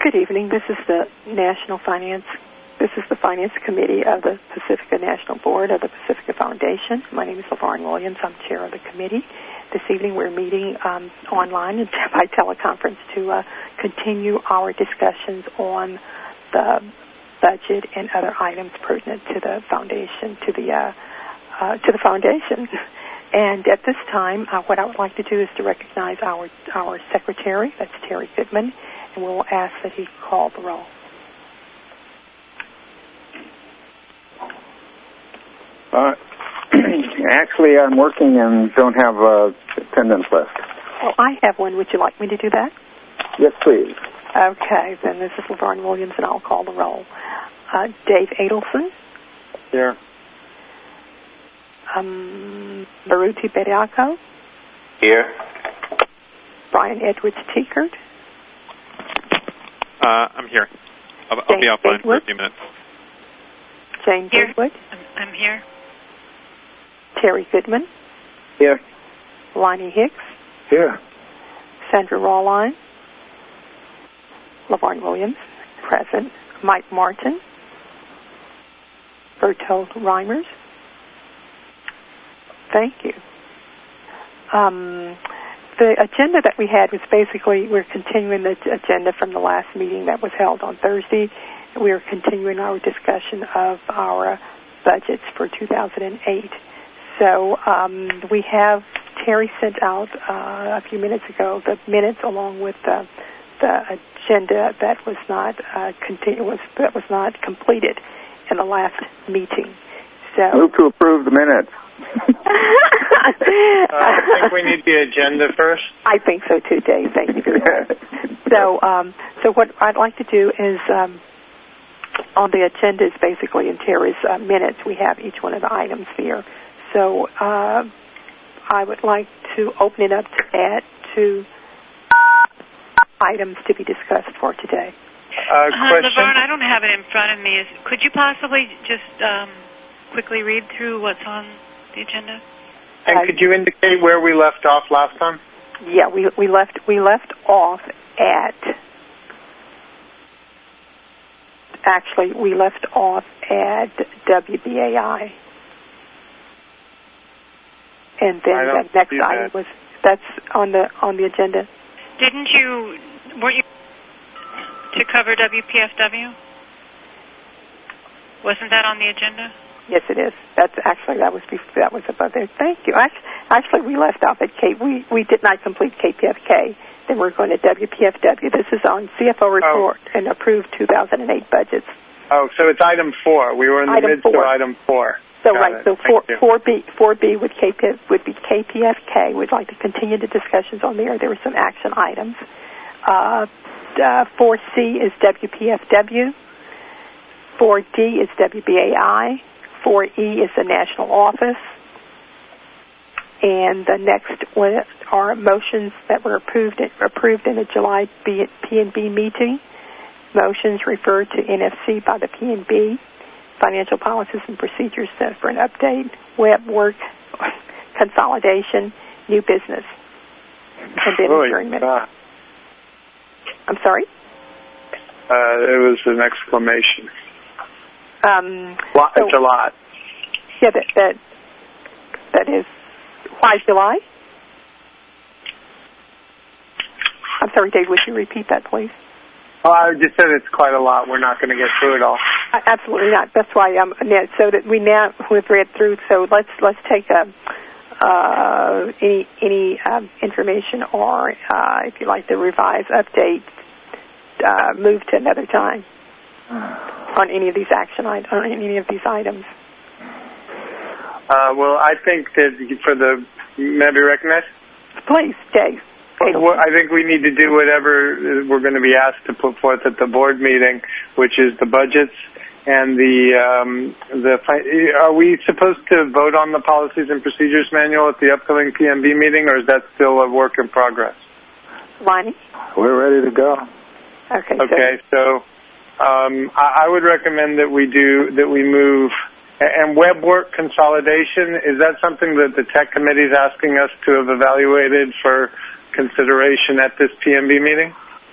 Good evening. This is the Finance Committee of the Pacifica National Board of the Pacifica Foundation. My name is LaVarn Williams. I'm chair of the committee. This evening we're meeting online and by teleconference to continue our discussions on the budget and other items pertinent to the foundation, to the foundation. And at this time, what I would like to do is to recognize our secretary, that's Terry Goodman, and we'll ask that he call the roll. Actually, I'm working and don't have attendance list. Oh, I have one. Would you like me to do that? Yes, please. Okay, then this is LaVarn Williams, and I'll call the roll. Dave Adelson. Here. Baruti Bediako. Here. Brian Edwards Teekert. I'm here. I'll be offline for a few minutes. Jane Goodwood. I'm here. Terry Goodman. Here. Lonnie Hicks. Here. Sandra Rawline. LaVarn Williams, present. Mike Martin. Bertold Reimers. Thank you. The agenda that we had was basically, we're continuing the agenda from the last meeting that was held on Thursday. We are continuing our discussion of our budgets for 2008. So we have, Terry sent out a few minutes ago the minutes along with the agenda that was not completed in the last meeting. So move to approve the minutes. I think we need the agenda first. I think so too, Dave. Thank you very much. So what I'd like to do is on the agenda is basically in Terry's minutes. We have each one of the items here. So I would like to open it up to add 2 items to be discussed for today. Question? LaVarn, I don't have it in front of me. Could you possibly just quickly read through what's on the agenda? And could you indicate where we left off last time? Yeah, we left off at. Actually, we left off at WBAI. And then the next item was, that's on the agenda. Weren't you to cover WPFW? Wasn't that on the agenda? Yes, it is. That was above there. Thank you. Actually, we left off at we did not complete KPFK. Then we're going to WPFW. This is on CFO report and approved 2008 budgets. Oh, so it's item 4. We were in the midst of item 4. So right, so 4B would be KPFK. We'd like to continue the discussions on there. There were some action items. 4C is WPFW. 4D is WBAI. 4E is the national office. And the next one are motions that were approved in the July P&B meeting. Motions referred to NFC by the P&B. Financial policies and procedures set for an update. Web work consolidation. New business. And then adjournment. I'm sorry? It was an exclamation. It's a lot. Yeah, that is. Why July? I'm sorry, Dave, would you repeat that, please? Oh, I just said it's quite a lot. We're not going to get through it all. Absolutely not. That's why so that we've read through. So let's take any information or if you like the revised update, move to another time on any of these any of these items. Well, I think that may I be recognized? Please, Dave. Well, I think we need to do whatever we're going to be asked to put forth at the board meeting, which is the budgets and are we supposed to vote on the policies and procedures manual at the upcoming PMB meeting, or is that still a work in progress? Lonnie? We're ready to go. Okay, so I would recommend that we move. And web work consolidation, is that something that the tech committee is asking us to have evaluated for consideration at this PMB meeting?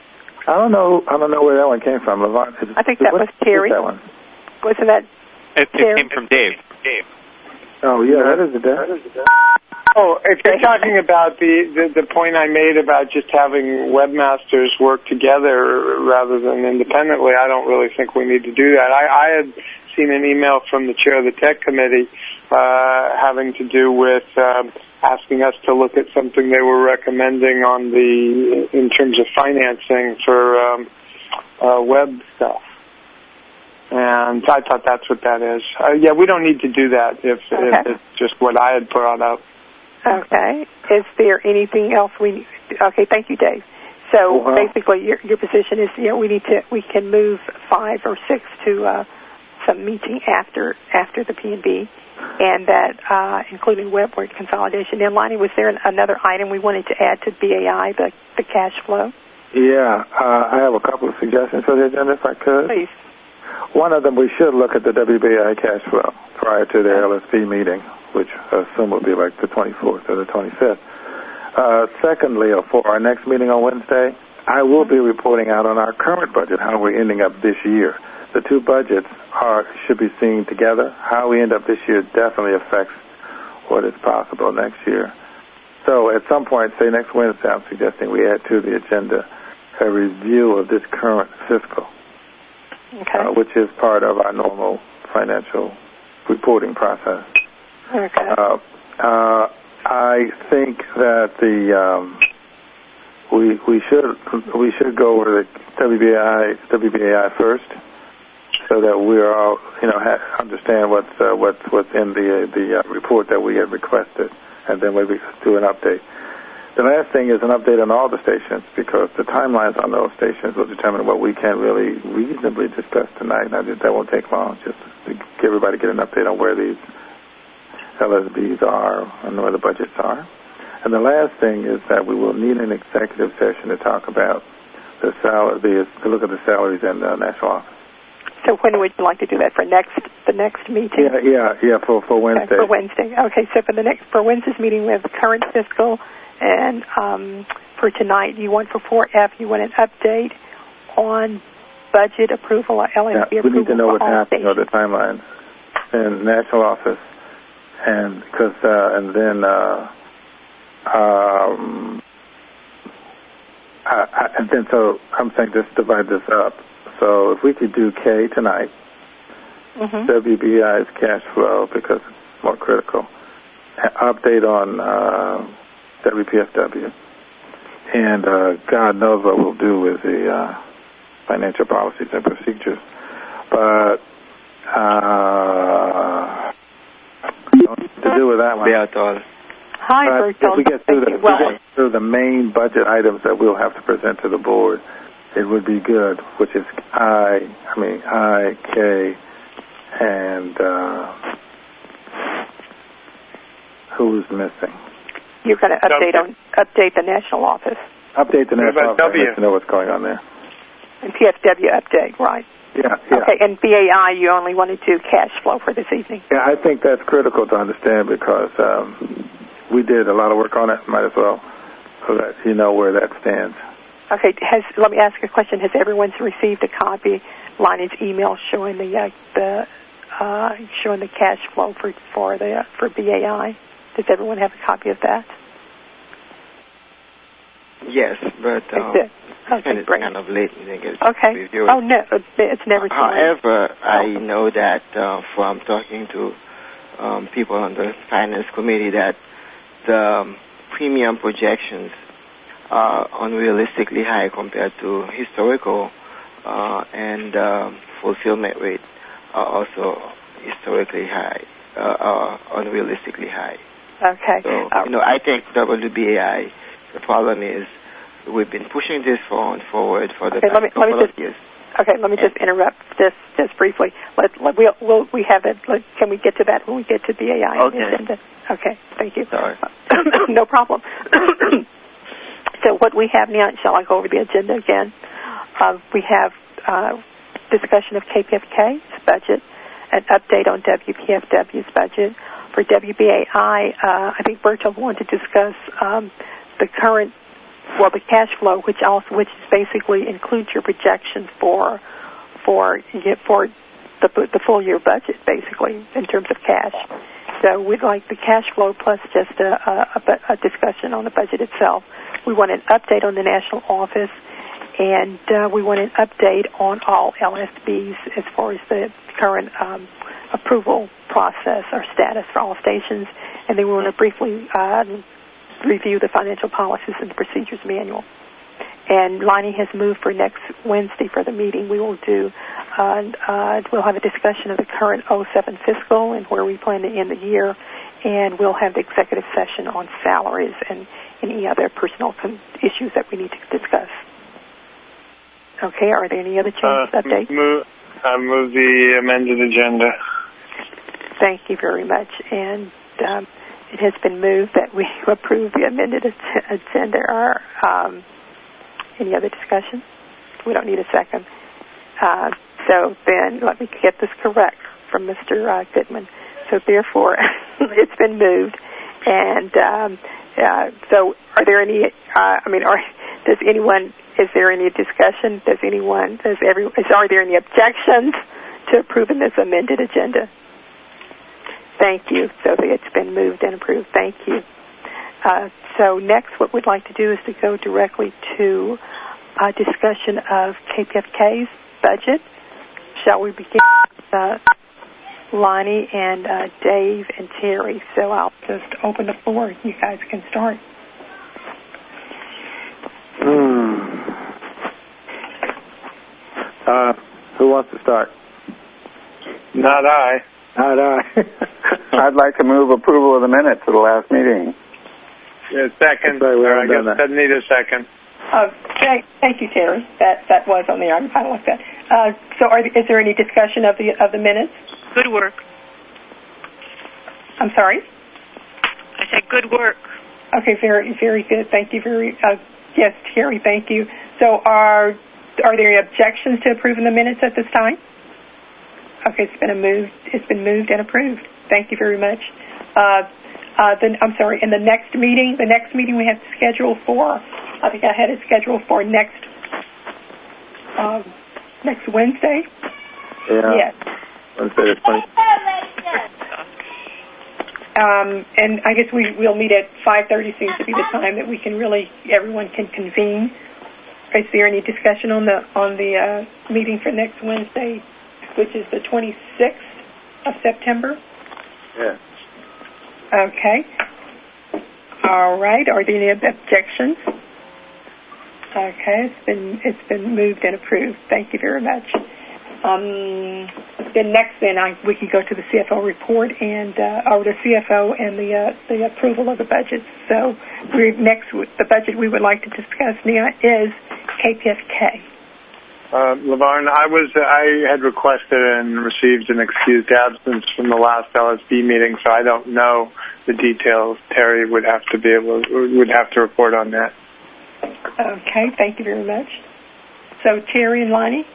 I don't know where that one came from. Levant, I think that was Terry. That one? Wasn't that It came from Dave. Oh, yeah, what is it, Dave? Oh, if you're talking about the point I made about just having webmasters work together rather than independently, I don't really think we need to do that. I had seen an email from the chair of the tech committee having to do with asking us to look at something they were recommending in terms of financing for web stuff. And I thought that's what that is. Yeah, we don't need to do that if it's just what I had brought up. Okay. Is there anything else Okay, thank you, Dave. So basically, your position is, we can move 5 or 6 to some meeting after the P&B, and that including WebWorks consolidation. And Lonnie, was there another item we wanted to add to BAI, the cash flow? Yeah, I have a couple of suggestions for the agenda, if I could. Please. One of them, we should look at the WBAI cash flow prior to the LSP meeting, which I assume will be like the 24th or the 25th. Secondly, for our next meeting on Wednesday, I will be reporting out on our current budget, how we're ending up this year. The two budgets should be seen together. How we end up this year definitely affects what is possible next year. So at some point, say next Wednesday, I'm suggesting we add to the agenda a review of this current fiscal. Okay. Which is part of our normal financial reporting process. Okay. I think that we should go over the WBAI first, so that we are all understand what's in the report that we had requested, and then maybe do an update. The last thing is an update on all the stations, because the timelines on those stations will determine what we can really reasonably discuss tonight. And that won't take long, just to get everybody get an update on where these LSBs are and where the budgets are. And the last thing is that we will need an executive session to talk about to look at the salaries in the national office. So when would you like to do that? For the next meeting? Yeah, for Wednesday. Okay, for Wednesday. Okay, so for Wednesday's meeting, we have the current fiscal. And for tonight, you want for 4F, you want an update on budget approval or LSB approval. We need to know what's happening on the timeline in national office, and then so I'm saying just divide this up. So if we could do K tonight, WBI's cash flow because it's more critical. Update on WPFW, and God knows what we'll do with the financial policies and procedures. But to do with that one. Hi, Bertol. If we get through the main budget items that we'll have to present to the board, it would be good, which is I, K, and who's missing? You're going to update the national office. Update the national office to know what's going on there. And PFW update, right? Yeah. Okay, and BAI, you only wanted to cash flow for this evening. Yeah, I think that's critical to understand because we did a lot of work on it. Might as well, so that you know where that stands. Okay. Let me ask you a question. Has everyone received a copy? Lonnie's email showing the cash flow for BAI. Does everyone have a copy of that? Yes, but it's kind of late. You think okay. Oh, no, it's never too late. However, I know that from talking to people on the finance committee that the premium projections are unrealistically high compared to historical, and fulfillment rate are also historically high, unrealistically high. Okay. So, I think WBAI, the problem is we've been pushing this forward for the past couple of years. Okay, let me just interrupt just briefly. We have it. Can we get to that when we get to BAI? Okay. Okay, thank you. Sorry. No problem. So what we have now, shall I go over the agenda again? We have discussion of KPFK's budget, an update on WPFW's budget. For WBAI, I think Bertol wanted to discuss the current the cash flow, which basically includes your projections for the full year budget, basically in terms of cash. So we'd like the cash flow plus just a discussion on the budget itself. We want an update on the national office, and we want an update on all LSBs as far as the current approval process or status for all stations. And then we want to briefly review the financial policies and the procedures manual. And Lonnie has moved for next Wednesday for the meeting. We will do, we'll have a discussion of the current 07 fiscal and where we plan to end the year, and we'll have the executive session on salaries and any other personnel issues that we need to discuss. Okay, are there any other changes, updates? I move the amended agenda. Thank you very much. And it has been moved that we approve the amended agenda. Any other discussion? We don't need a second. So then let me get this correct from Mr. Goodman. So therefore, it's been moved. And so are there any, does anyone, is there any discussion? Are there any objections to approving this amended agenda? Thank you. So it's been moved and approved. Thank you. So next, what we'd like to do is to go directly to a discussion of KPFK's budget. Shall we begin with Lonnie and Dave and Terry? So I'll just open the floor. You guys can start. Who wants to start? Not I. Not I. I'd like to move approval of the minutes of the last meeing. Yeah, second. I guess I'd need a second. Thank you, Terry. That was on the item. I like that. So is there any discussion of the minutes? Good work. I'm sorry? I said good work. Okay, very, very good. Thank you. Yes, Terry, thank you. So are there any objections to approving the minutes at this time? Okay, it's been moved and approved. Thank you very much. Then I'm sorry. In the next meeting we have scheduled for, I think I had it scheduled for next Wednesday. Yeah. Yes. Wednesday the 20th. And I guess we'll meet at 5:30. Seems to be the time that everyone can convene. Is there any discussion on the meeting for next Wednesday, which is the 26th of September? Yeah. Okay. All right. Are there any objections? Okay. It's been moved and approved. Thank you very much. Then next, we can go to the CFO report and or the CFO and the approval of the budget. So the budget we would like to discuss now is KPFK. LaVarn, I had requested and received an excused absence from the last LSB meeting, so I don't know the details. Terry would have to report on that. Okay, thank you very much. So Terry and Lonnie?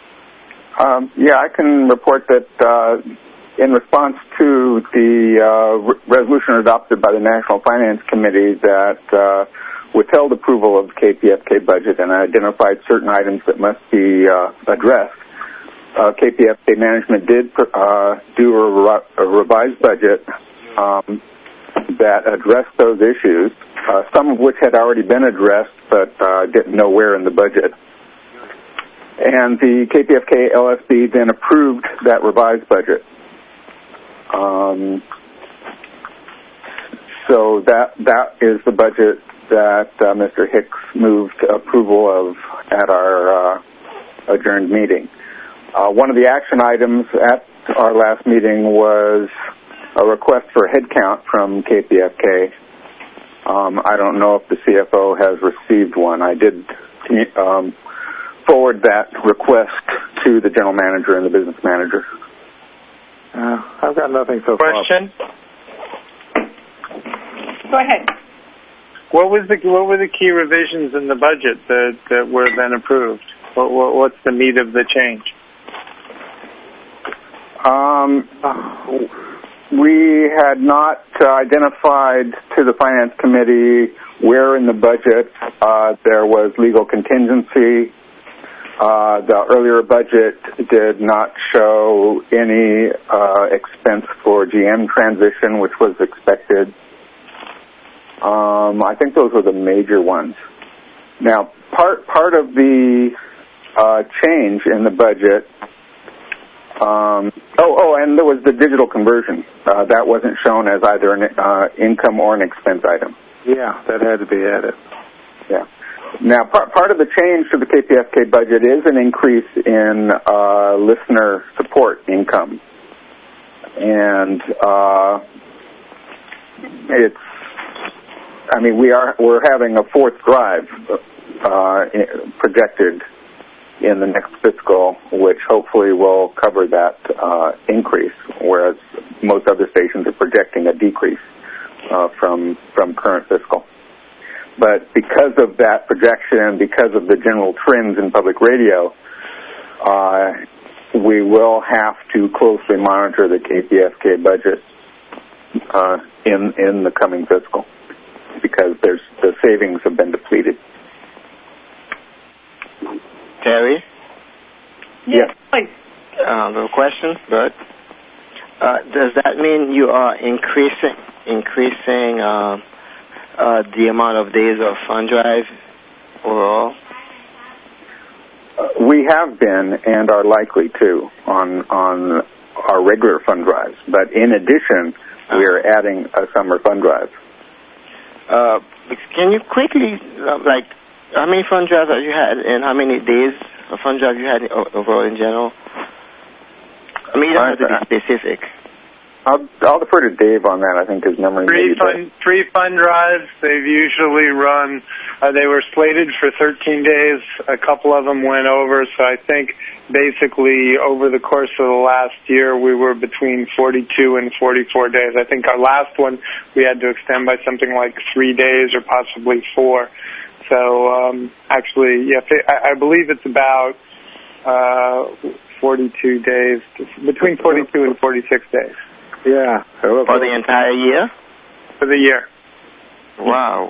I can report that in response to the resolution adopted by the National Finance Committee that withheld approval of the KPFK budget and identified certain items that must be addressed, KPFK management did do a revised budget that addressed those issues, some of which had already been addressed but didn't know where in the budget. And the KPFK LSB then approved that revised budget. So that is the budget that Mr. Hicks moved approval of at our adjourned meeting. One of the action items at our last meeting was a request for headcount from KPFK. I don't know if the CFO has received one. I did forward that request to the general manager and the business manager. I've got nothing so far. Question? Go ahead. What were the key revisions in the budget that were then approved? What's the meat of the change? We had not identified to the Finance Committee where in the budget there was legal contingency. The earlier budget did not show any expense for GM transition, which was expected. I think those were the major ones. Now, part of the change in the budget. And there was the digital conversion. That wasn't shown as either an income or an expense item. Yeah, that had to be added. Yeah. Now, part of the change to the KPFK budget is an increase in listener support income. And we're having a fourth drive projected in the next fiscal, which hopefully will cover that increase, whereas most other stations are projecting a decrease from current fiscal. But because of that projection, because of the general trends in public radio, we will have to closely monitor the KPFK budget in the coming fiscal, because the savings have been depleted. Terry? Yes, please. No question, but does that mean you are increasing the amount of days of fund drive overall? We have been and are likely to on our regular fund drives, but in addition, we are adding a summer fund drive. Can you quickly, how many fund drives have you had, and how many days of fund drive you had overall in general? I mean, you don't have to be specific. I'll defer to Dave on that. I think his memory. Three fund drives. They've usually run. They were slated for 13 days. A couple of them went over. So I think basically over the course of the last year, we were between 42 and 44 days. I think our last one we had to extend by something like 3 days or possibly 4. So actually, yeah, I believe it's about 42 days, between 42 and 46 days. Yeah. For the entire year? For the year. Wow.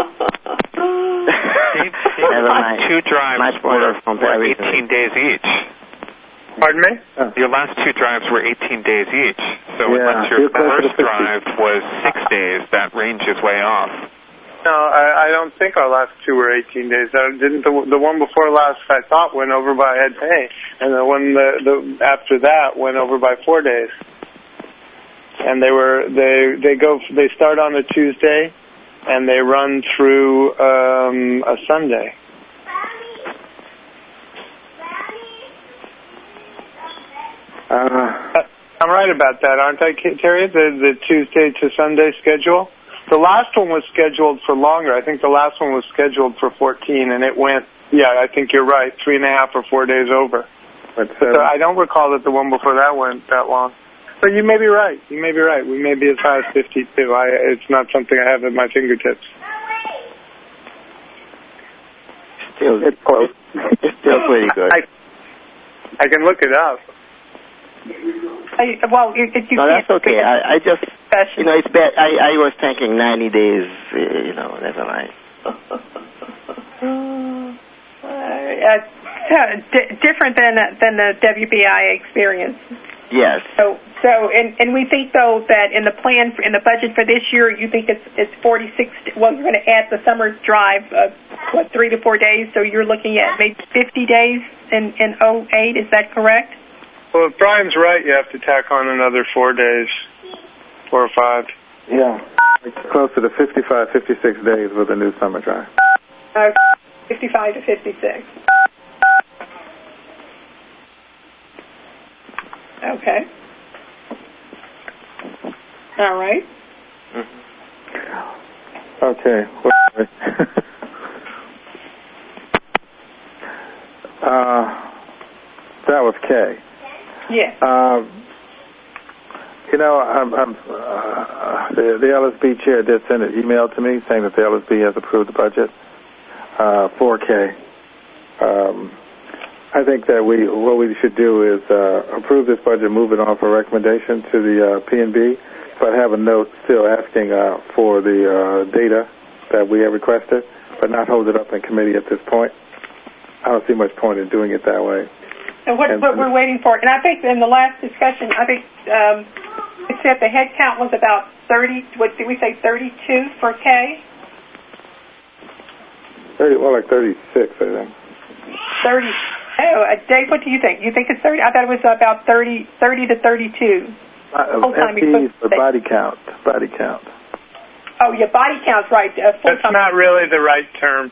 Your last two drives were 18 days each. Pardon me? Your last two drives were 18 days each. So unless your first drive was 6 days, that range is way off. No, I don't think our last two were 18 days. Didn't the one before last, I thought, went over by a day, and the one after that went over by 4 days. And they start on a Tuesday, and they run through a Sunday. I'm right about that, aren't I, Terry? The Tuesday to Sunday schedule. The last one was scheduled for longer. I think the last one was scheduled for 14, and it went. Yeah, I think you're right. 3.5 or 4 days over. So I don't recall that the one before that went that long. But you may be right. We may be as high as 52. It's not something I have at my fingertips. It's close. It's still pretty good. I can look it up. Well, if you no, that's okay. I just, it's bad. I was thinking 90 days. Never mind. Different than the WBI experience. Yes. So, and we think though that in the plan in the budget for this year, you think it's 46. Well, you're going to add the summer drive, 3 to 4 days. So you're looking at maybe 50 days in 08. Is that correct? Well, if Brian's right, you have to tack on another 4 days, 4 or 5. Yeah, it's closer to 55, 56 days with a new summer drive. 55 to 56. Okay. All right. Okay. That was Kay. Yeah. The LSB chair did send an email to me saying that the LSB has approved the budget. 4K. I think that what we should do is approve this budget, move it on for recommendation to the P&B, but have a note still asking for the data that we have requested, but not hold it up in committee at this point. I don't see much point in doing it that way. And what we're waiting for, and I think in the last discussion, I think it said the head count was about 30, what did we say, 32 for K? 30, well, like 36, I think. 30. Oh, Dave, what do you think? You think it's 30? I thought it was about 30 to 32. FTEs for body count. Oh, yeah, body count's right. That's not really the right term.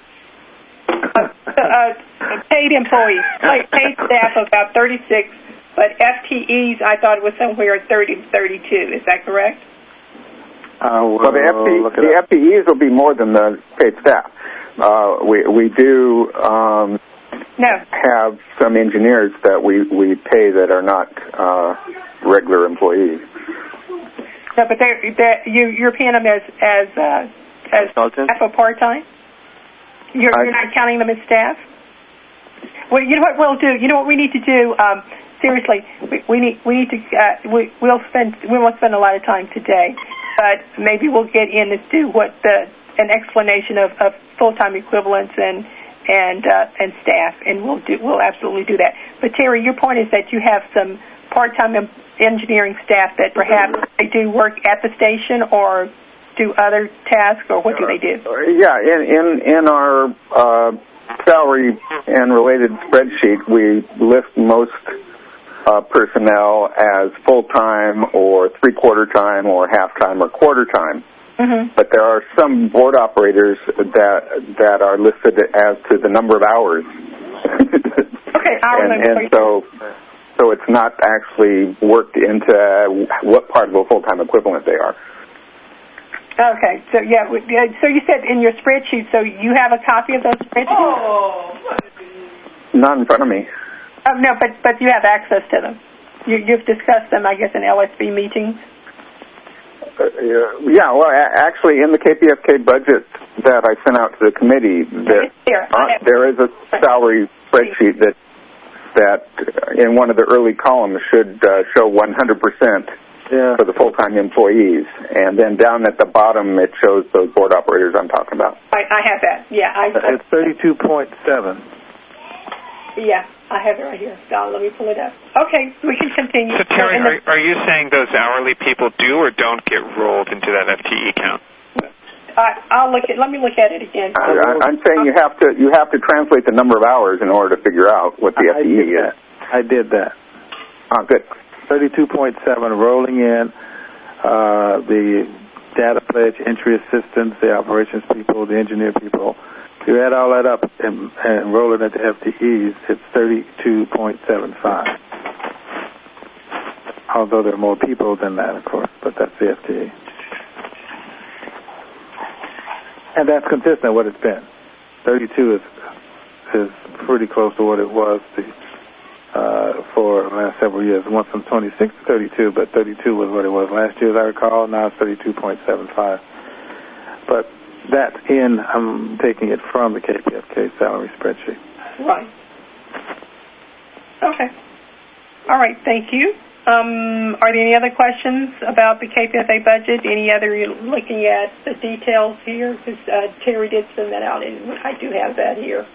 Paid employees, paid staff of about 36, but FTEs, I thought it was somewhere 30 to 32. Is that correct? Well, the FTEs will be more than the paid staff. We do have some engineers that we pay that are not regular employees. No, but you're paying them as staff or part-time? You're not counting them as staff? Well, you know what we'll do? You know what we need to do? Seriously, we won't spend a lot of time today, but maybe we'll get in and do an explanation of full-time equivalents and staff, and we'll absolutely do that. But Terry, your point is that you have some part-time engineering staff that perhaps they do work at the station or do other tasks, or what do they do? Yeah, in our salary and related spreadsheet, we list most personnel as full-time or three-quarter time or half-time or quarter-time. Mm-hmm. But there are some board operators that are listed as to the number of hours. Okay, and so it's not actually worked into what part of a full-time equivalent they are. Okay, so so you said in your spreadsheet, so you have a copy of those spreadsheets? Oh, not in front of me. Oh, no, but you have access to them. You've discussed them, I guess, in LSB meetings? Yeah, well, actually, in the KPFK budget that I sent out to the committee, there is a salary spreadsheet that in one of the early columns should show 100% for the full-time employees, and then down at the bottom it shows those board operators I'm talking about. I have that. Yeah, it's 32.7. Yeah, I have it right here. Don, let me pull it up. Okay, we can continue. So, Terry, are you saying those hourly people do or don't get rolled into that FTE count? Let me look at it again. I'm saying you have to translate the number of hours in order to figure out what the FTE is. I did that. Oh, good. 32.7 rolling in the data pledge, entry assistants, the operations people, the engineer people. You add all that up and roll it into FTEs, it's 32.75. Although there are more people than that, of course, but that's the FTE. And that's consistent with what it's been. 32 is pretty close to what it was for the last several years. It went from 26 to 32, but 32 was what it was last year, as I recall. Now it's 32.75. But that's I'm taking it from the KPFK salary spreadsheet. Right. Okay. All right, thank you. Are there any other questions about the KPFA budget? Any other, you're looking at the details here? Because Terry did send that out, and I do have that here.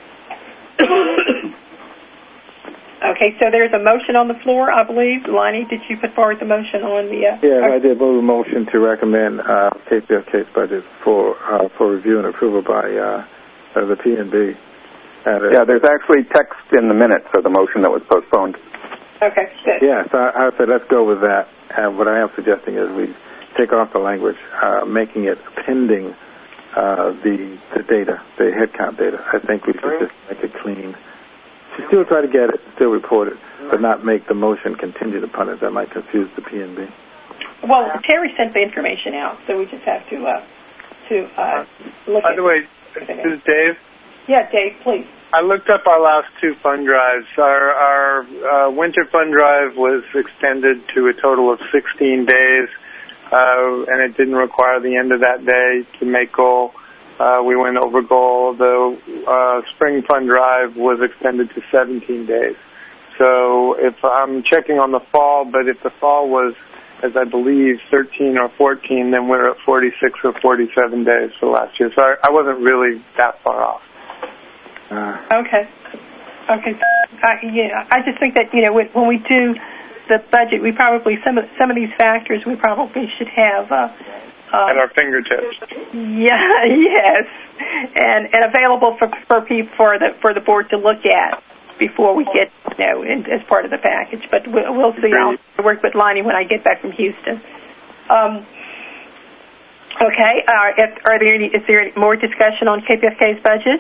Okay, so there's a motion on the floor, I believe. Lonnie, did you put forward the motion on the... Yes, I did move a motion to recommend KPFK's budget for review and approval by the P&B. Yeah, there's actually text in the minutes of the motion that was postponed. Okay, good. Yeah, so I said let's go with that. And what I am suggesting is we take off the language, making it pending the data, the headcount data. I think we should just make it clean. Still try to get it, still report it, but not make the motion contingent upon it. That might confuse the P&B. Well, Terry sent the information out, so we just have to look at it. By the way, this is Dave. Yeah, Dave, please. I looked up our last two fund drives. Our winter fund drive was extended to a total of 16 days, and it didn't require the end of that day to make goal. we went over goal. The spring fund drive was extended to 17 days. So if I'm checking on the fall, but if the fall was, as I believe, 13 or 14, then we're at 46 or 47 days for last year. So I wasn't really that far off. Okay. Yeah, I just think that, when we do the budget, we probably, some of these factors we probably should have at our fingertips. Yeah, yes, and available for people for the board to look at before we get as part of the package. But we'll see. I'll work with Lonnie when I get back from Houston. Okay. Is there any more discussion on KPFK's budget?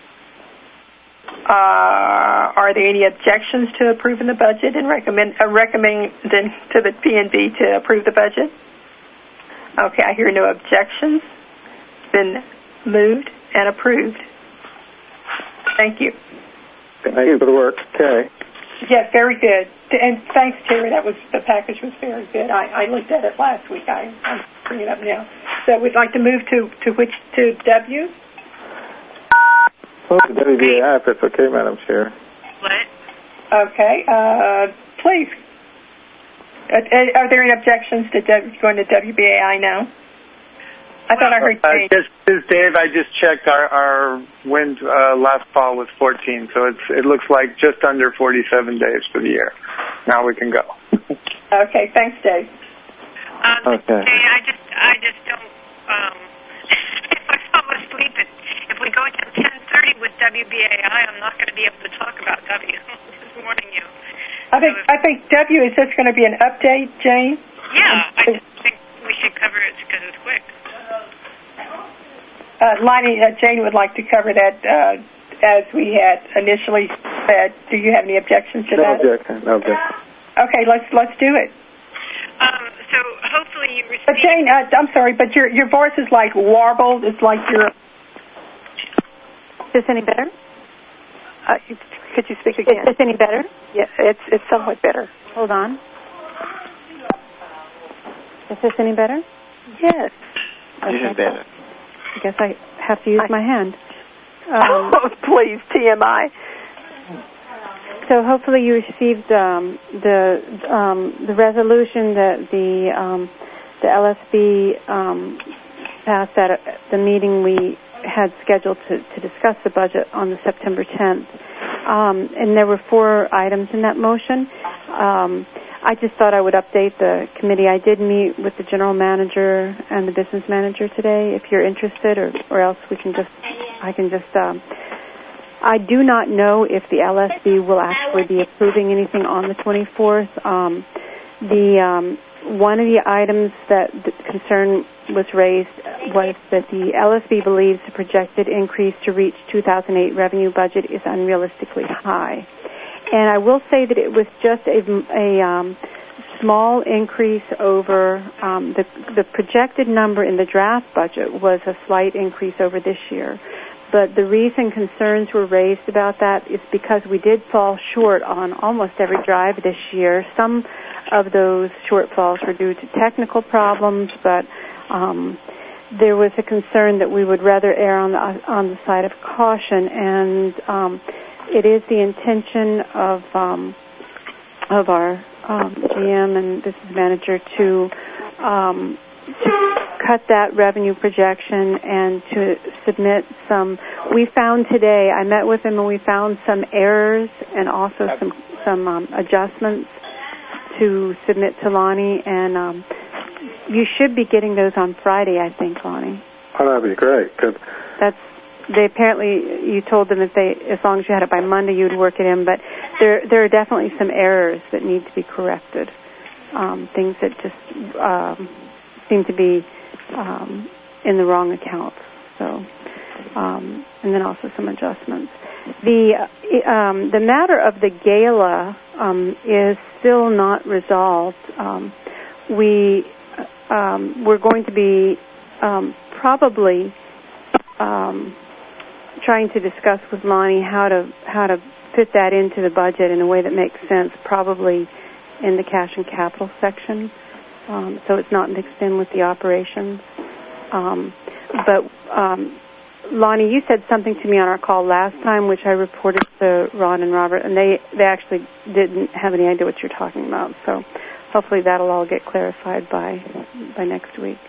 Are there any objections to approving the budget and recommending to the P&B to approve the budget? Okay, I hear no objections. It's been moved and approved. Thank you. Thank you for the work. Okay. Yes, very good. And thanks, Terry. The package was very good. I looked at it last week. I'm bringing it up now. So we'd like to move to W. Well, to WBAI, if that's okay, Madam Chair. What? Okay. Please. Are there any objections to going to WBAI now? I thought I heard Dave. This is Dave. I just checked. Our wind last fall was 14, so it looks like just under 47 days for the year. Now we can go. Okay. Thanks, Dave. Okay. I just don't. If I fall asleep, if we go until 10:30 with WBAI, I'm not going to be able to talk about W. Just warning you. I think W is just going to be an update, Jane. Yeah, I just think we should cover it because it's quick. Lonnie, Jane would like to cover that as we had initially said. Do you have any objections to that? No objection. Okay, let's do it. So hopefully you receive. But Jane, I'm sorry, but your voice is like warbled. It's like you're. Is this any better? Could you speak again? Is this any better? Yeah, it's somewhat better. Hold on. Is this any better? Yes. Okay. This is better. I guess I have to use my hand. Please, TMI. So hopefully you received the resolution that the LSB passed at the meeting we had scheduled to discuss the budget on the September 10th. And there were 4 items in that motion. I just thought I would update the committee. I did meet with the general manager and the business manager today, if you're interested, or else I do not know if the LSB will actually be approving anything on the 24th. One of the items that the concern was raised was that the LSB believes the projected increase to reach 2008 revenue budget is unrealistically high. And I will say that it was just a small increase over the projected number in the draft budget was a slight increase over this year. But the reason concerns were raised about that is because we did fall short on almost every drive this year. Some of those shortfalls were due to technical problems, but there was a concern that we would rather err on the side of caution, and it is the intention of our GM and business manager to cut that revenue projection and to submit some. We found today, I met with him and we found some errors and also some adjustments to submit to Lonnie, and you should be getting those on Friday, I think, Lonnie. Oh, that'd be great. Good. They apparently, you told them as long as you had it by Monday, you'd work it in, but there are definitely some errors that need to be corrected, things that just seem to be in the wrong accounts. So, and then also some adjustments. The matter of the gala is still not resolved. We're going to be probably trying to discuss with Lonnie how to fit that into the budget in a way that makes sense, probably in the cash and capital section, so it's not mixed in with the operations. But Lonnie, you said something to me on our call last time, which I reported to Ron and Robert, and they actually didn't have any idea what you're talking about. So hopefully that'll all get clarified by next week.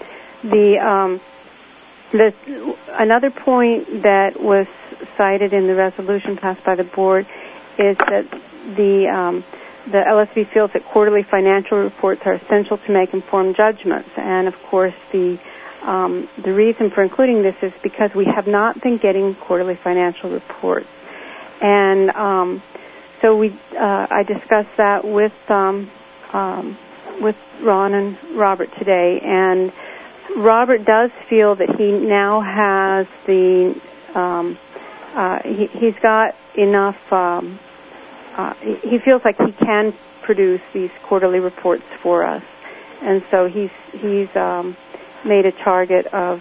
Another point that was cited in the resolution passed by the board is that the LSB feels that quarterly financial reports are essential to make informed judgments, and of course the reason for including this is because we have not been getting quarterly financial reports, and so I discussed that with Ron and Robert today, and Robert does feel that he now has he's got enough. He feels like he can produce these quarterly reports for us, and so he's made a target of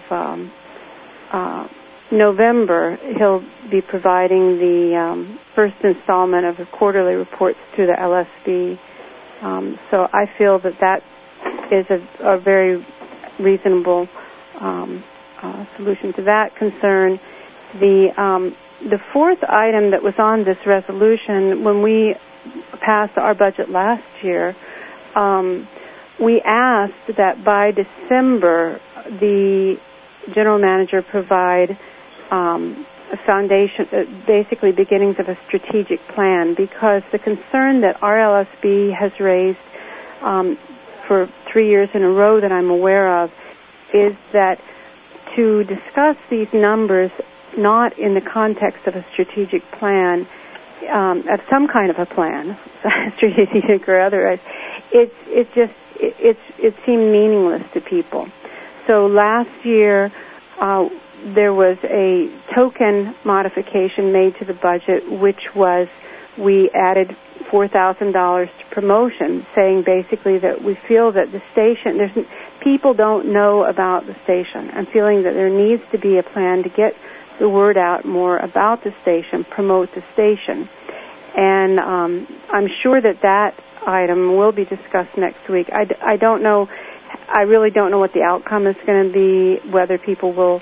November. He'll be providing the first installment of the quarterly reports to the LSB. So I feel that is a very reasonable solution to that concern. The fourth item that was on this resolution, when we passed our budget last year, we asked that by December the general manager provide a foundation, basically beginnings of a strategic plan, because the concern that our LSB has raised for 3 years in a row that I'm aware of is that to discuss these numbers not in the context of a strategic plan, of some kind of a plan, strategic or otherwise, it seemed meaningless to people. So last year there was a token modification made to the budget, which was we added $4,000 to promotion, saying basically that we feel that the station, people don't know about the station, and feeling that there needs to be a plan to get the word out more about the station, promote the station. And I'm sure that item will be discussed next week. I don't know, I really don't know what the outcome is going to be, whether people will,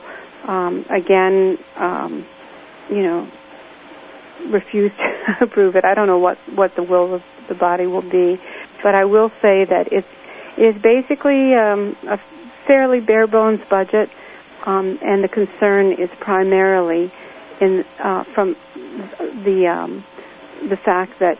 refuse to approve it. I don't know what the will of the body will be. But I will say that it is basically a fairly bare-bones budget, and the concern is primarily from the fact that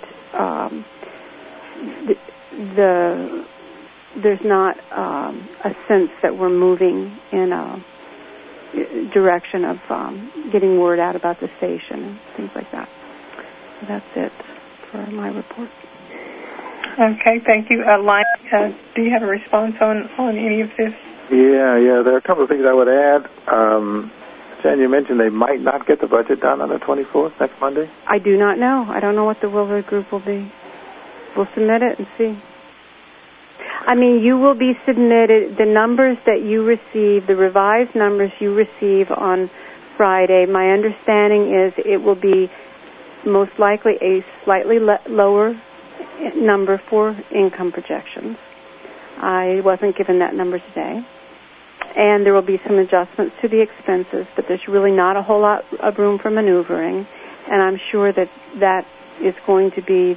there's not a sense that we're moving in a direction of getting word out about the station and things like that. So that's it for my report. Okay, thank you. Lynn, do you have a response on any of this? Yeah. There are a couple of things I would add. Jen, you mentioned they might not get the budget done on the 24th, next Monday? I do not know. I don't know what the will of the group will be. We'll submit it and see. I mean, you will be submitted, the numbers that you receive, the revised numbers you receive on Friday, my understanding is it will be most likely a slightly lower number for income projections. I wasn't given that number today. And there will be some adjustments to the expenses, but there's really not a whole lot of room for maneuvering. And I'm sure that is going to be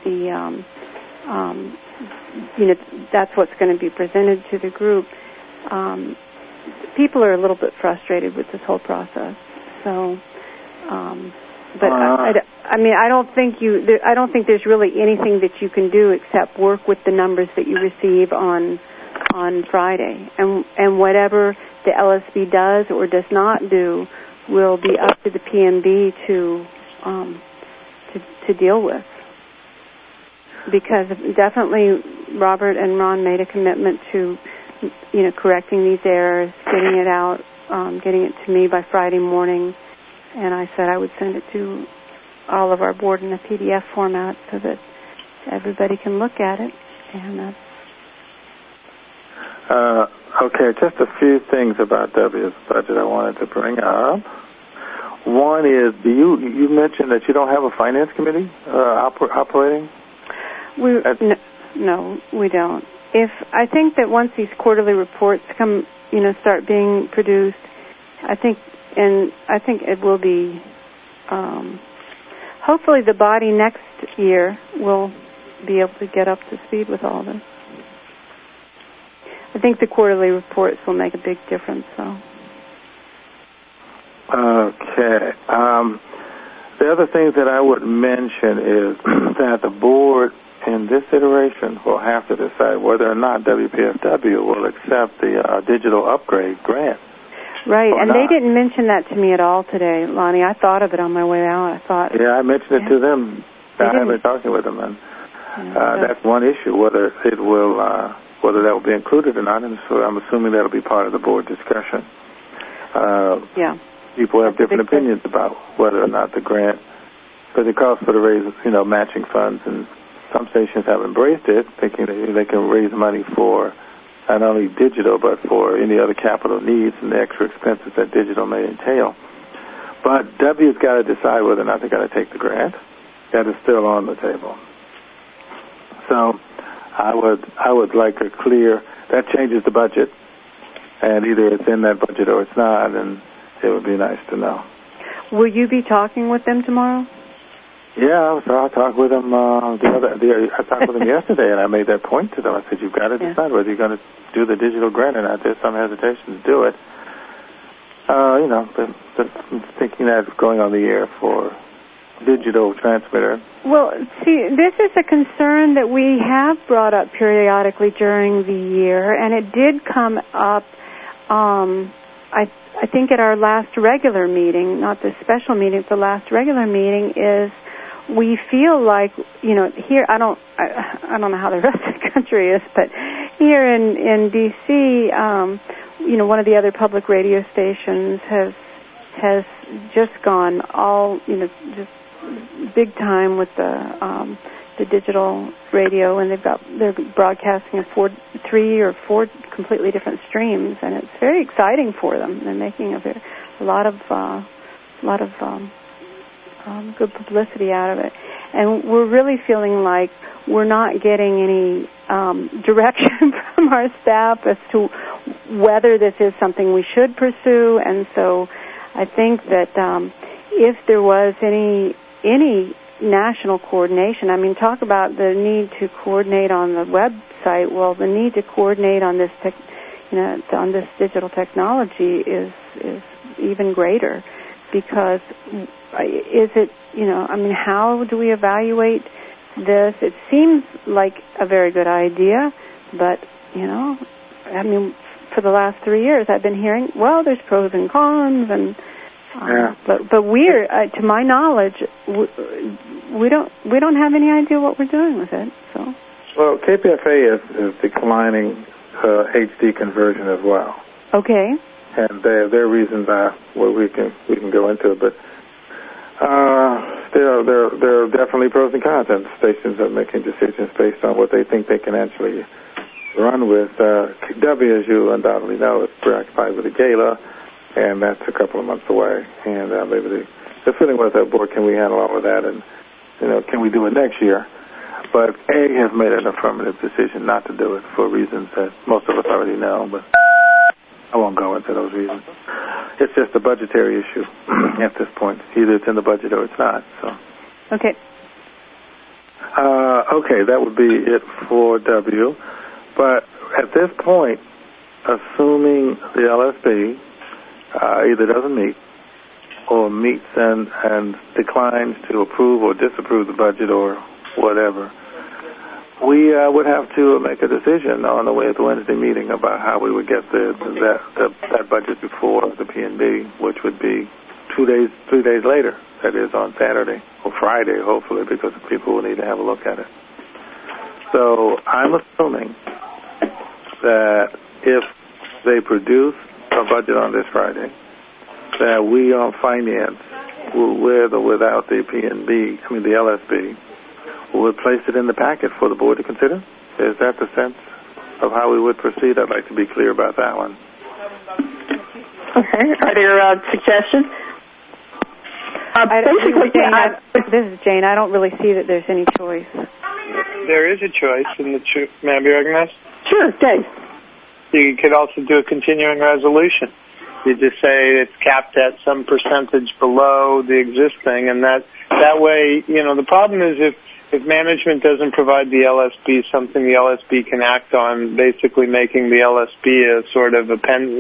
that's what's going to be presented to the group. People are a little bit frustrated with this whole process. So, but I don't think there's really anything that you can do except work with the numbers that you receive on Friday, and whatever the LSB does or does not do will be up to the PMB to deal with. Because definitely Robert and Ron made a commitment to, correcting these errors, getting it out, getting it to me by Friday morning, and I said I would send it to all of our board in a PDF format so that everybody can look at it. And okay, just a few things about W's budget I wanted to bring up. One is, you mentioned that you don't have a finance committee operating? No, we don't. I think that once these quarterly reports start being produced, I think and I think it will be, hopefully the body next year will be able to get up to speed with all this. I think the quarterly reports will make a big difference, so. Okay. The other thing that I would mention is that the board in this iteration will have to decide whether or not WPFW will accept the digital upgrade grant. Right, and they didn't mention that to me at all today, Lonnie. I thought of it on my way out. I thought. Yeah, I mentioned it to them. I have been talking with them, and that's one issue, whether it will, whether that will be included or not. And so I'm assuming that'll be part of the board discussion. People have different opinions about whether or not the grant, because it calls for the raise, matching funds, and some stations have embraced it, thinking that they can raise money for not only digital, but for any other capital needs and the extra expenses that digital may entail. But W's got to decide whether or not they're going to take the grant. That is still on the table. So I would like a clear, that changes the budget, and either it's in that budget or it's not, and it would be nice to know. Will you be talking with them tomorrow? Yeah, so I talked with them. I talked with them yesterday, and I made that point to them. I said, "You've got to decide whether you're going to do the digital grant or not." There's some hesitation to do it. But thinking that going on the air for digital transmitter. Well, see, this is a concern that we have brought up periodically during the year, and it did come up. I think at our last regular meeting, not the special meeting, but the last regular meeting is. We feel like, here, I don't know how the rest of the country is, but here in D.C., one of the other public radio stations has just gone all, just big time with the digital radio, and they're broadcasting in 3 or 4 completely different streams, and it's very exciting for them. They're making a lot of good publicity out of it. And we're really feeling like we're not getting any direction from our staff as to whether this is something we should pursue. And so I think that if there was any national coordination, talk about the need to coordinate on the website. Well, the need to coordinate on this on this digital technology is even greater. Because is it, how do we evaluate this? It seems like a very good idea, but, for the last 3 years I've been hearing, well, there's pros and cons, and but we're, to my knowledge, we don't have any idea what we're doing with it. So. Well, KPFA is declining HD conversion as well. Okay. And their reasons are we can go into, but there are definitely pros and cons, and stations are making decisions based on what they think they can actually run with. W, as you undoubtedly know, is preoccupied with the gala, and that's a couple of months away. And maybe they're feeling with our board, can we handle all of that, and can we do it next year? But A has made an affirmative decision not to do it for reasons that most of us already know, but I won't go into those reasons. It's just a budgetary issue at this point. Either it's in the budget or it's not. So. Okay. Okay, that would be it for W. But at this point, assuming the LSB either doesn't meet or meets and declines to approve or disapprove the budget or whatever, we would have to make a decision on the Wednesday meeting about how we would get that budget before the P&B, which would be 3 days later. That is on Saturday or Friday, hopefully, because people will need to have a look at it. So I'm assuming that if they produce a budget on this Friday, that we on finance, with or without the P&B, the LSB, would place it in the packet for the board to consider. Is that the sense of how we would proceed? I'd like to be clear about that one. Okay. Are there suggestions? This is Jane. I don't really see that there's any choice. There is a choice. May I be recognized? Sure, Dave. You could also do a continuing resolution. You just say it's capped at some percentage below the existing, and that way, the problem is if management doesn't provide the LSB something the LSB can act on, basically making the LSB a sort of a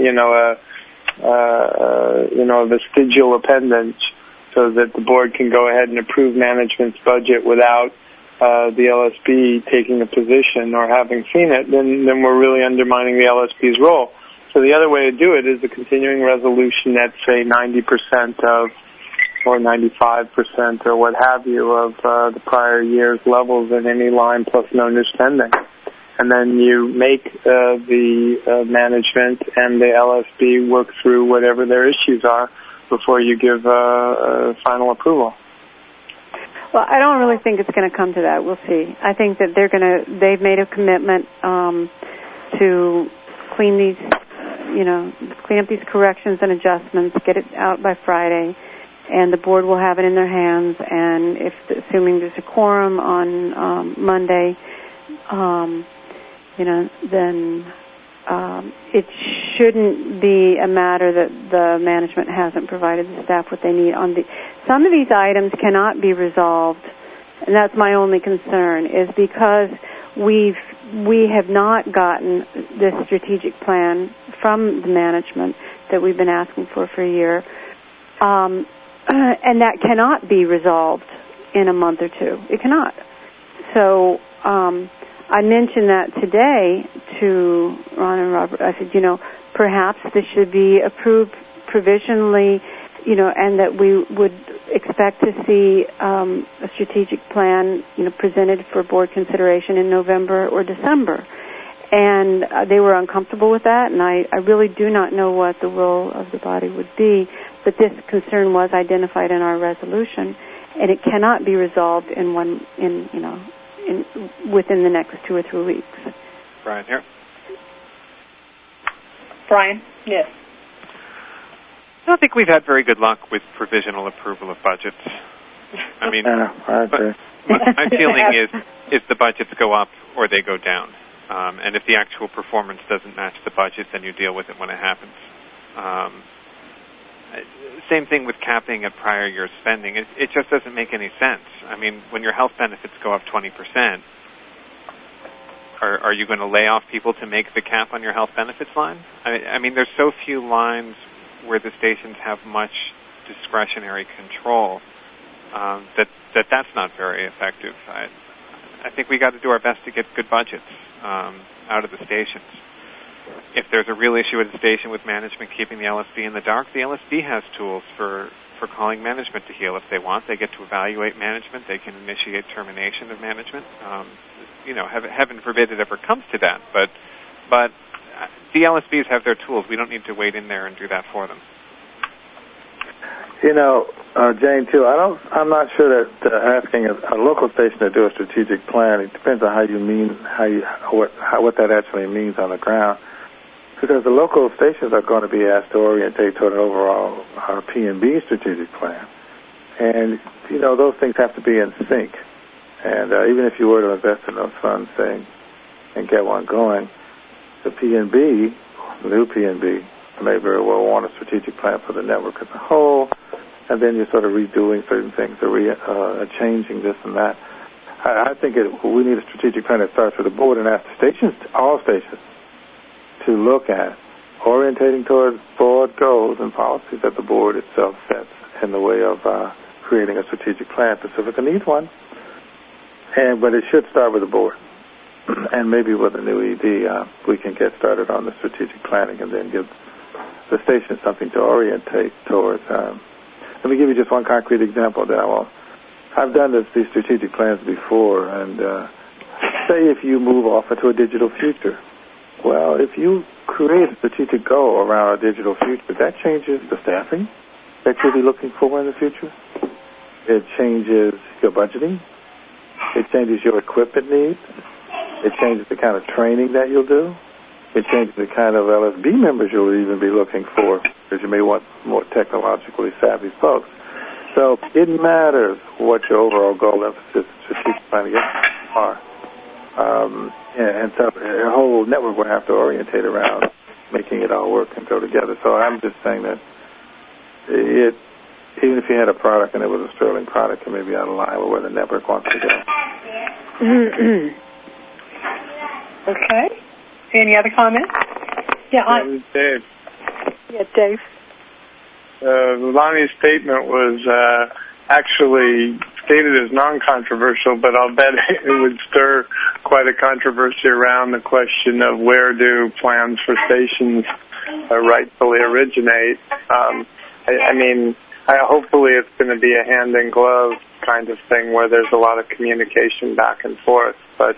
vestigial appendage, so that the board can go ahead and approve management's budget without the LSB taking a position or having seen it, then we're really undermining the LSB's role. So the other way to do it is a continuing resolution at, say, 90% of, or 95% or what have you of the prior year's levels in any line plus no new spending. And then you make the management and the LSB work through whatever their issues are before you give final approval. Well, I don't really think it's going to come to that. We'll see. I think that they've made a commitment to clean up these corrections and adjustments, get it out by Friday, and the board will have it in their hands. And assuming there's a quorum on Monday, then it shouldn't be a matter that the management hasn't provided the staff what they need. Some of these items cannot be resolved, and that's my only concern, is because we have not gotten this strategic plan from the management that we've been asking for a year, and that cannot be resolved in a month or two. It cannot. So I mentioned that today to Ron and Robert. I said, perhaps this should be approved provisionally, and that we would expect to see a strategic plan, presented for board consideration in November or December. And they were uncomfortable with that, and I really do not know what the role of the body would be, but this concern was identified in our resolution, and it cannot be resolved within the next 2 or 3 weeks. Brian, here. Brian, yes. I don't think we've had very good luck with provisional approval of budgets. I mean, I agree. My feeling is the budgets go up or they go down. And if the actual performance doesn't match the budget, then you deal with it when it happens. Same thing with capping at prior year spending. It just doesn't make any sense. I mean, when your health benefits go up 20%, are you going to lay off people to make the cap on your health benefits line? I mean, there's so few lines where the stations have much discretionary control that's not very effective. I think we got to do our best to get good budgets out of the stations. If there's a real issue at the station with management keeping the LSB in the dark, the LSB has tools for calling management to heel if they want. They get to evaluate management. They can initiate termination of management. Heaven forbid it ever comes to that, but the LSBs have their tools. We don't need to wait in there and do that for them. Jane, too, I'm not sure that asking a local station to do a strategic plan, it depends on how you mean, what that actually means on the ground. Because the local stations are going to be asked to orientate toward an overall P&B strategic plan. And, those things have to be in sync. And even if you were to invest in those funds, say, and get one going, the P&B, the new P&B, may very well want a strategic plan for the network as a whole, and then you're sort of redoing certain things, or changing this and that. I think we need a strategic plan that starts with the board and ask the stations, all stations, to look at orientating towards broad goals and policies that the board itself sets in the way of creating a strategic plan. Pacifica needs one, but it should start with the board. And maybe with a new ED, we can get started on the strategic planning and then give the station something to orientate towards. Let me give you just one concrete example that I've done these strategic plans before, and say if you move off into a digital future. Well, if you create a strategic goal around a digital future, that changes the staffing that you'll be looking for in the future. It changes your budgeting. It changes your equipment needs. It changes the kind of training that you'll do. It changes the kind of LSB members you'll even be looking for, because you may want more technologically savvy folks. So it matters what your overall goal emphasis strategic planning are. And so the whole network will have to orientate around making it all work and go together. So I'm just saying that even if you had a product and it was a sterling product, it may be out of line with where the network wants to go. Okay. Any other comments? Yeah, Dave. Yeah, Dave. Lonnie's statement was actually stated as non-controversial, but I'll bet it would stir quite a controversy around the question of where do plans for stations rightfully originate. Hopefully it's going to be a hand-in-glove kind of thing where there's a lot of communication back and forth. But,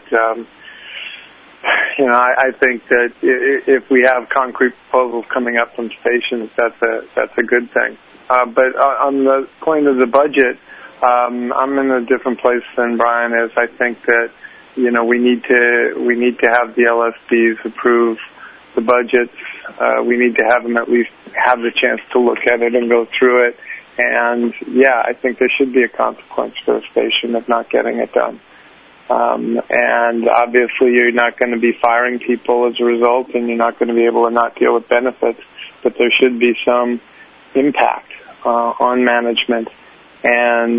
I think that if we have concrete proposals coming up from stations, that's a good thing. But on the point of the budget, I'm in a different place than Brian is. I think that, we need to have the LSBs approve the budgets. We need to have them at least have the chance to look at it and go through it. And, I think there should be a consequence for a station of not getting it done. And obviously you're not going to be firing people as a result, and you're not going to be able to not deal with benefits, but there should be some impact on management. And,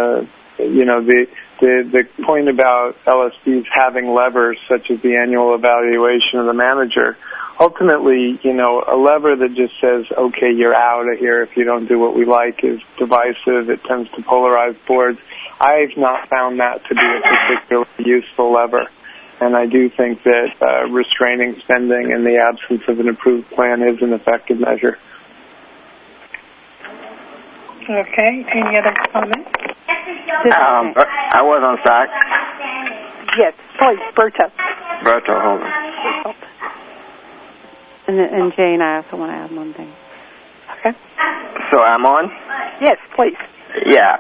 the point about LSBs having levers such as the annual evaluation of the manager, ultimately, a lever that just says, okay, you're out of here if you don't do what we like is divisive. It tends to polarize boards. I've not found that to be a particularly useful lever. And I do think that restraining spending in the absence of an approved plan is an effective measure. Okay. Any other comments? I was on side. Yes, please, Berto, hold on. And Jane, I also want to add one thing. Okay. So I'm on? Yes, please. Yeah.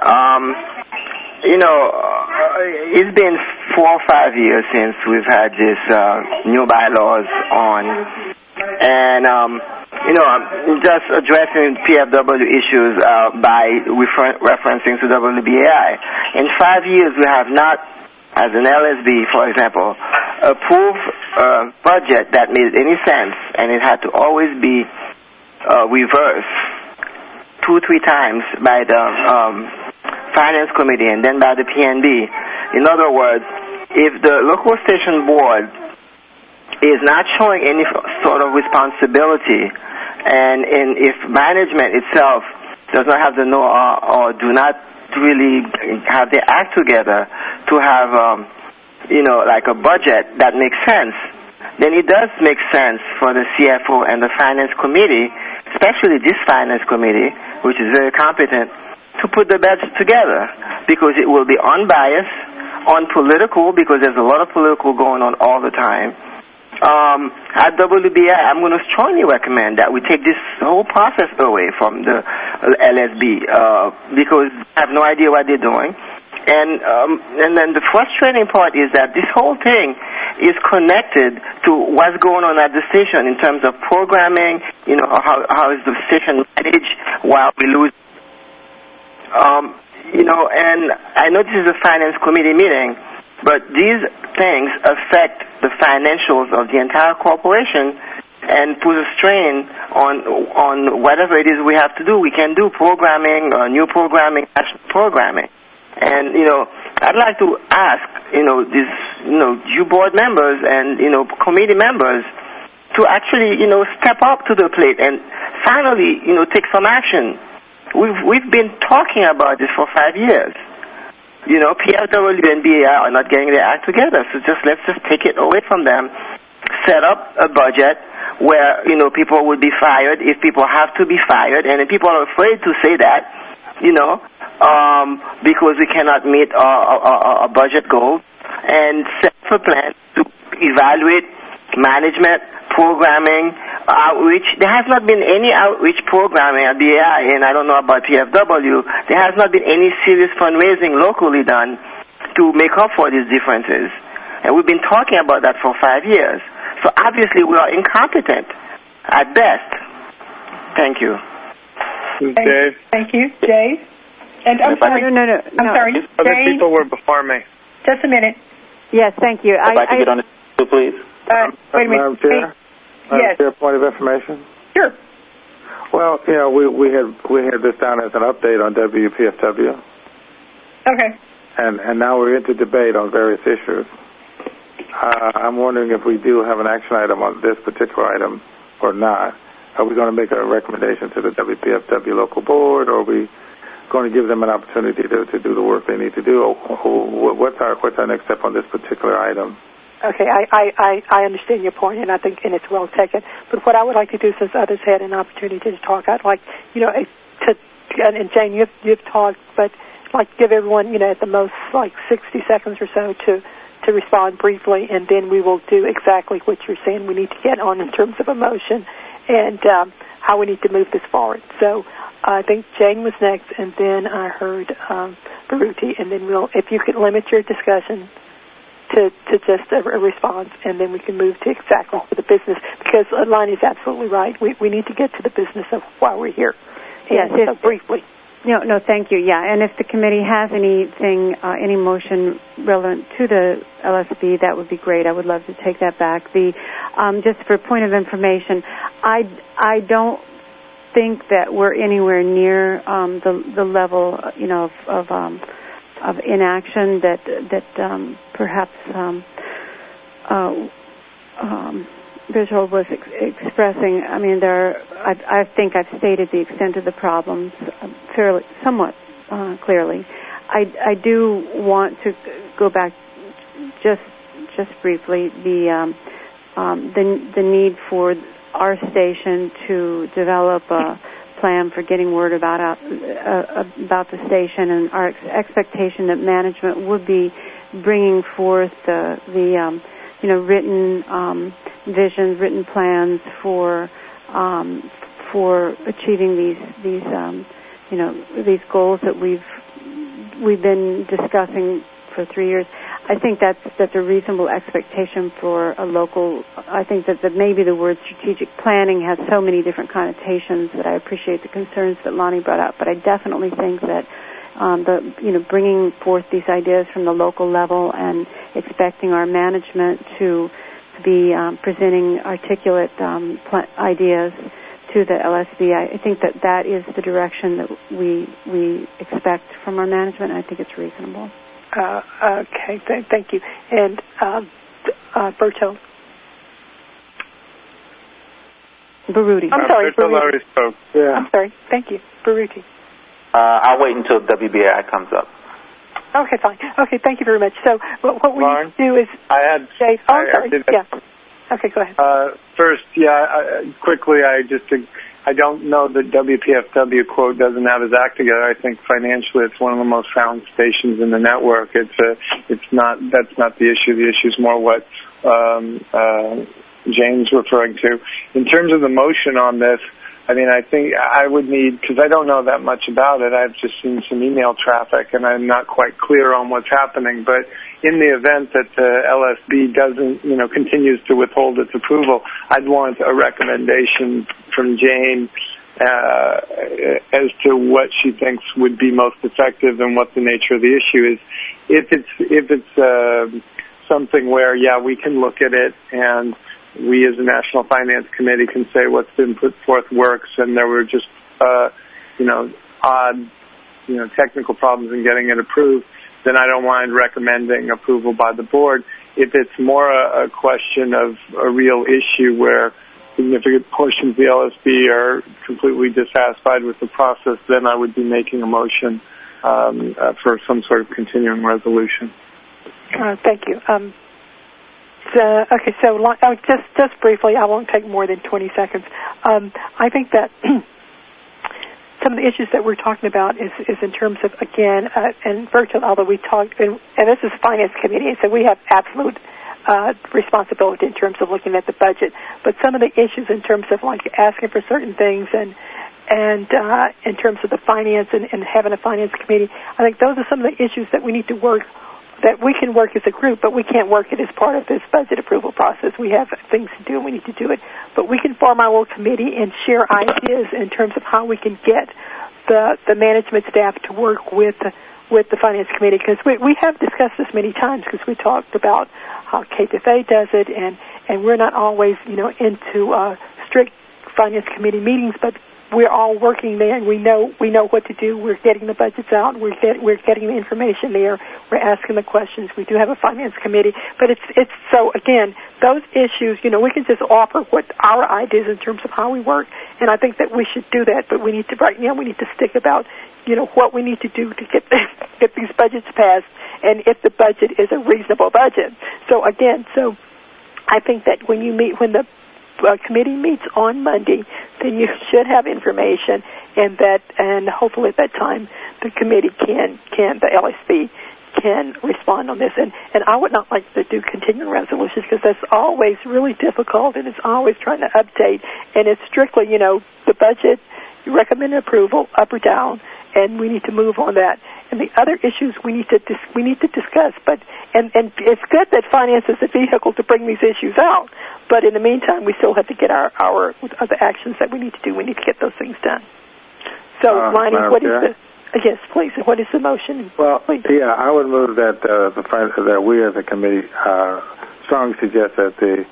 It's been 4 or 5 years since we've had this new bylaws on. And, I'm just addressing PFW issues by referencing to WBAI. In 5 years, we have not, as an LSB, for example, approved a budget that made any sense, and it had to always be reversed 2-3 times by the Finance Committee and then by the PNB. In other words, if the local station board is not showing any sort of responsibility, and if management itself does not have the know-how or do not really have their act together to have, like a budget that makes sense, then it does make sense for the CFO and the Finance Committee, especially this Finance Committee, which is very competent, to put the budget together, because it will be unbiased, unpolitical, because there's a lot of political going on all the time. At WBI, I'm going to strongly recommend that we take this whole process away from the LSB because they have no idea what they're doing. And then the frustrating part is that this whole thing is connected to what's going on at the station in terms of programming, how is the station managed while we lose. And I know this is a Finance Committee meeting, but these things affect the financials of the entire corporation and put a strain on whatever it is we have to do. We can do programming, new programming, national programming. And, I'd like to ask, you board members and, committee members to actually, step up to the plate and finally, take some action. We've been talking about this for 5 years. PFW and BAI are not getting their act together, so let's just take it away from them, set up a budget where, people would be fired if people have to be fired, and if people are afraid to say that, because we cannot meet our budget goals, and set up a plan to evaluate management, programming, outreach. There has not been any outreach programming at BAI, and I don't know about PFW. There has not been any serious fundraising locally done to make up for these differences. And we've been talking about that for 5 years. So obviously we are incompetent at best. Thank you. Dave. Thank you, Jay. And I'm sorry. No. I'm sorry. Other people were before me. Just a minute. Yes, thank you. I'd like to get on the please. Wait a minute. Yes. Share a point of information? Sure. Well, we had this down as an update on WPFW. Okay. And now we're into debate on various issues. I'm wondering if we do have an action item on this particular item or not. Are we going to make a recommendation to the WPFW local board, or are we going to give them an opportunity to do the work they need to do? Or what's our next step on this particular item? Okay, I understand your point, and I think it's well taken. But what I would like to do, since others had an opportunity to talk, I'd like, and Jane, you've talked, but like give everyone, at the most like 60 seconds or so to respond briefly, and then we will do exactly what you're saying we need to get on in terms of a motion and how we need to move this forward. So I think Jane was next, and then I heard Baruti, and then if you could limit your discussion to just a response, and then we can move to exactly the business, because Lonnie's absolutely right. We need to get to the business of why we're here. Yes, so briefly. No, thank you. Yeah, and if the committee has anything, any motion relevant to the LSB, that would be great. I would love to take that back. Just for point of information, I don't think that we're anywhere near the level, of inaction that perhaps Visual was expressing. I mean, I think I've stated the extent of the problems somewhat clearly. I do want to go back just briefly the need for our station to develop a plan for getting word about the station, and our expectation that management would be bringing forth the written visions, written plans for achieving these goals that we've been discussing for 3 years. I think that's a reasonable expectation for a local. I think that maybe the word strategic planning has so many different connotations that I appreciate the concerns that Lonnie brought up, but I definitely think that bringing forth these ideas from the local level and expecting our management to be presenting articulate ideas to the LSB, I think that is the direction that we expect from our management. I think it's reasonable. Okay, thank you. And Berto. Baruti. I'm sorry, Baruti spoke. Yeah. I'm sorry. Thank you, Baruti. I'll wait until WBAI comes up. Okay, fine. Okay, thank you very much. So what we need to do is... Dave. Oh, I'm sorry. Yeah. Okay, go ahead. First, quickly, I don't know that WPFW, quote, doesn't have his act together. I think financially it's one of the most sound stations in the network. That's not the issue. The issue is more what Jane's referring to. In terms of the motion on this, I mean, I think I would need, because I don't know that much about it. I've just seen some email traffic, and I'm not quite clear on what's happening. But in the event that the LSB doesn't, continues to withhold its approval, I'd want a recommendation from Jane as to what she thinks would be most effective and what the nature of the issue is. If it's something where, we can look at it and we as a National Finance Committee can say what's been put forth works, and there were just, odd, technical problems in getting it approved, then I don't mind recommending approval by the board. If it's more a question of a real issue where significant portions of the LSB are completely dissatisfied with the process, then I would be making a motion for some sort of continuing resolution. Thank you. Okay, so just briefly, I won't take more than 20 seconds. I think that some of the issues that we're talking about is in terms of, again, and virtually, although we talked, and this is Finance Committee, so we have absolute responsibility in terms of looking at the budget. But some of the issues in terms of like asking for certain things and in terms of the finance and having a finance committee, I think those are some of the issues that we need to work, that we can work as a group, but we can't work it as part of this budget approval process. We have things to do, and we need to do it. But we can form our little committee and share ideas in terms of how we can get the management staff to work with with the Finance Committee, because we have discussed this many times, because we talked about how KPFA does it, and we're not always, into strict Finance Committee meetings, but we're all working there, and we know what to do. We're getting the budgets out. We're getting the information there. We're asking the questions. We do have a Finance Committee, but it's so again, those issues, we can just offer what our ideas in terms of how we work, and I think that we should do that. But we need to stick about, what we need to do to get these budgets passed, and if the budget is a reasonable budget. So again, I think that when the committee meets on Monday, then you should have information, and hopefully at that time the committee the LSB can respond on this. And I would not like to do continuing resolutions, because that's always really difficult, and it's always trying to update, and it's strictly, the budget, you recommend approval, up or down, and we need to move on that. And the other issues we need to discuss, but and it's good that finance is a vehicle to bring these issues out. But in the meantime, we still have to get our other actions that we need to do. We need to get those things done. So, Lonnie, what is the? Yes, please. What is the motion? Well, please. Yeah, I would move that that we as a committee strongly suggest that the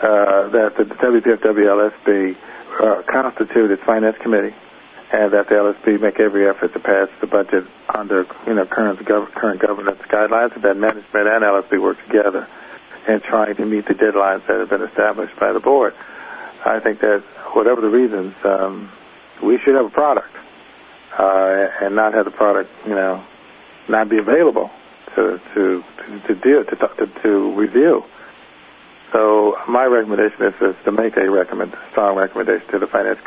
WPFW-LSB constitute its finance committee, and that the LSB make every effort to pass the budget under current governance guidelines, and that management and LSB work together in trying to meet the deadlines that have been established by the board. I think that whatever the reasons, we should have a product, and not have the product, not be available to review. So my recommendation is to make a strong recommendation to the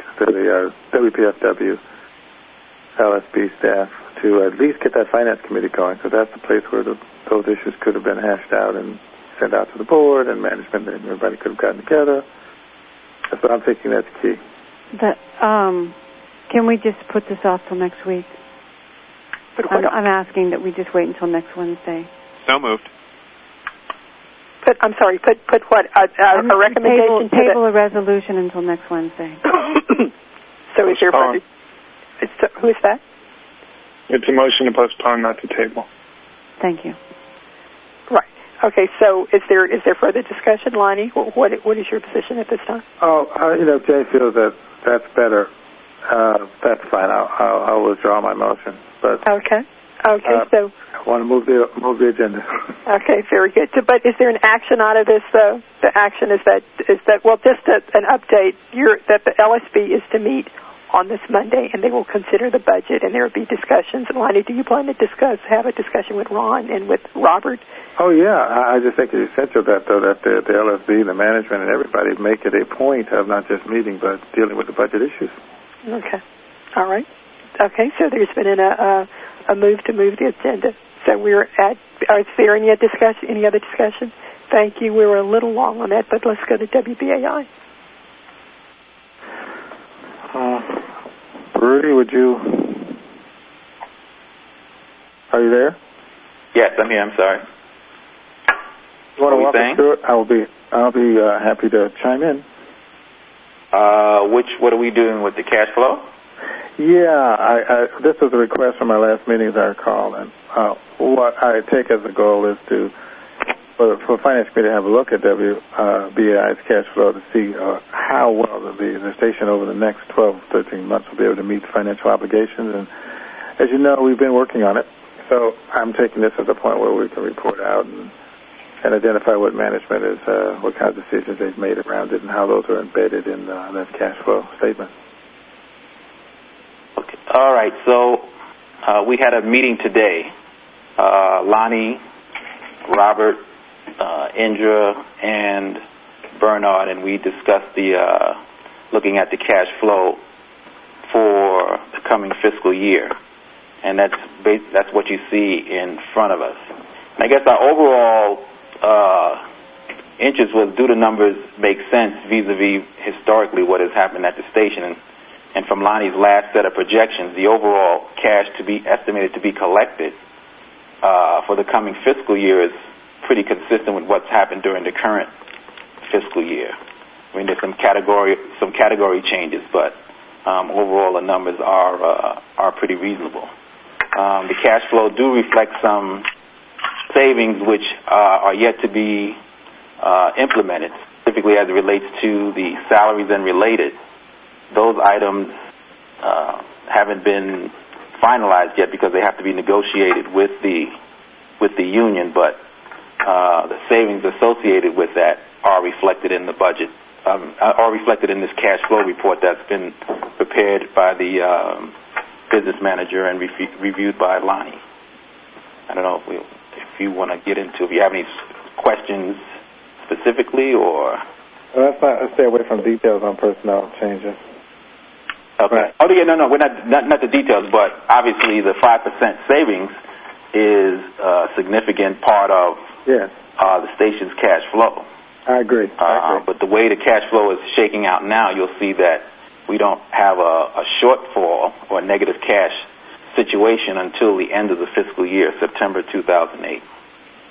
WPFW LSB staff to at least get that finance committee going, because that's the place where those issues could have been hashed out and sent out to the board and management, and everybody could have gotten together. That's what I'm thinking. That's key. Can we just put this off till next week? I'm asking that we just wait until next Wednesday. So moved. I'm sorry. Put what? A recommendation. Table a resolution until next Wednesday. So is your budget? Who is that? It's a motion to postpone, not to table. Thank you. Right. Okay. So is there further discussion, Lonnie? What is your position at this time? If Jay feels that that's better, that's fine. I'll withdraw my motion. But okay. So I want to move the agenda. Okay, very good. But is there an action out of this, though? The action is that just an update. That the LSB is to meet on this Monday, and they will consider the budget, and there will be discussions. And Lonnie, do you plan to have a discussion with Ron and with Robert? Oh yeah, I just think it's essential that the LSB, the management, and everybody make it a point of not just meeting but dealing with the budget issues. Okay. All right. Okay. So there's been a move to move the agenda. So is there any other discussion? Thank you. We were a little long on that, but let's go to WBAI. Rudy, are you there? Yes, I'm here. I'm sorry. You want to walk us through it? I'll be happy to chime in. What are we doing with the cash flow? Yeah, this was a request from our last meeting, as I recall, and what I take as a goal is for Finance Committee to have a look at WBAI's cash flow to see how well the station over the next 12, 13 months will be able to meet the financial obligations. And as you know, we've been working on it, so I'm taking this as a point where we can report out and identify what management is, what kind of decisions they've made around it, and how those are embedded in that cash flow statement. Okay. All right. So we had a meeting today. Lonnie, Robert, Indra, and Bernard, and we discussed looking at the cash flow for the coming fiscal year, and that's what you see in front of us. And I guess our overall interest was, do the numbers make sense vis-a-vis historically what has happened at the station, and from Lonnie's last set of projections, the overall cash to be estimated to be collected for the coming fiscal year is pretty consistent with what's happened during the current fiscal year. I mean, there's some category changes, but overall the numbers are pretty reasonable. The cash flow do reflect some savings which are yet to be implemented, specifically as it relates to the salaries and related. Those items haven't been finalized yet because they have to be negotiated with the union, but the savings associated with that are reflected in the budget, are reflected in this cash flow report that's been prepared by the business manager and reviewed by Lonnie. I don't know if you want to get into, if you have any questions specifically, or... Let's stay away from details on personnel changes. Okay. Right. Oh, yeah, no, we're not the details, but obviously the 5% savings is a significant part of the station's cash flow. I agree. But the way the cash flow is shaking out now, you'll see that we don't have a shortfall or a negative cash situation until the end of the fiscal year, September 2008.